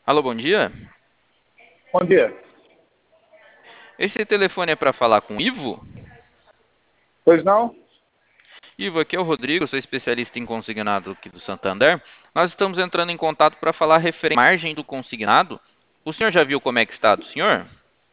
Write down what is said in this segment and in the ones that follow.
Alô, bom dia. Bom dia. Esse telefone é para falar com o Ivo? Pois não? Ivo, aqui é o Rodrigo, sou especialista em consignado aqui do Santander. Nós estamos entrando em contato para falar referente à margem do consignado. O senhor já viu como é que está do senhor?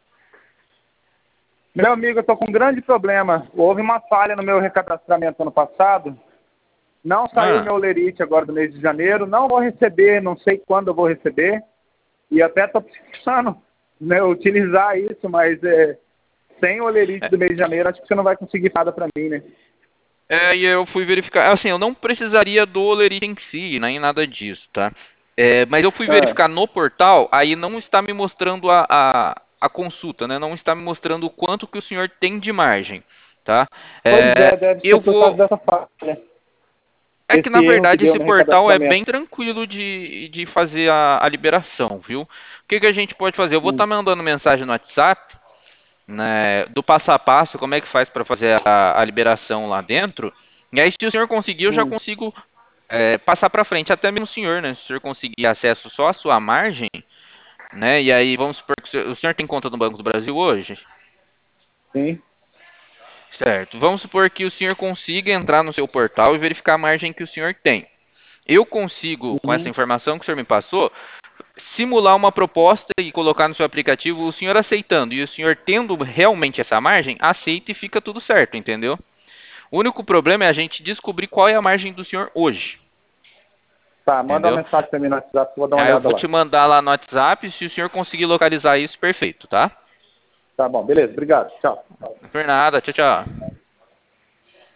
Meu amigo, eu estou com um grande problema. Houve uma falha no meu recadastramento ano passado. Não saiu Ah, meu lerite agora do mês de janeiro. Não vou receber, não sei quando eu vou receber. E até estou precisando, né, utilizar isso, mas sem o lerite é, do mês de janeiro, acho que você não vai conseguir nada para mim, né? e eu fui verificar. Assim, eu não precisaria do Olerite em si, nem nada disso, tá? Mas eu fui Ah, verificar no portal, aí não está me mostrando a consulta, né? Não está me mostrando o quanto que o senhor tem de margem, tá? pois é, deve ser Eu por causa vou. dessa falha. É que, Esse na erro que verdade, deu esse no portal é recadastramento. bem tranquilo de fazer a liberação, viu? O que a gente pode fazer? Eu vou estar Hum, mandando mensagem no WhatsApp, né, do passo a passo, como é que faz para fazer a liberação lá dentro. E aí, se o senhor conseguir, eu já hum. consigo passar para frente. Até mesmo o senhor, né? Se o senhor conseguir acesso só à sua margem, né? E aí, vamos supor que o senhor tem conta no Banco do Brasil hoje? Sim. Certo. Vamos supor que o senhor consiga entrar no seu portal e verificar a margem que o senhor tem. Eu consigo, com essa Uhum. informação que o senhor me passou, simular uma proposta e colocar no seu aplicativo, o senhor aceitando e o senhor tendo realmente essa margem, aceita e fica tudo certo, entendeu? O único problema é a gente descobrir qual é a margem do senhor hoje, Tá, manda entendeu? uma mensagem para mim no WhatsApp, que eu vou dar uma Aí eu olhada vou lá. te mandar lá no WhatsApp, se o senhor conseguir localizar isso, perfeito, tá? Tá bom, beleza, obrigado. Tchau. Não por nada, tchau, tchau.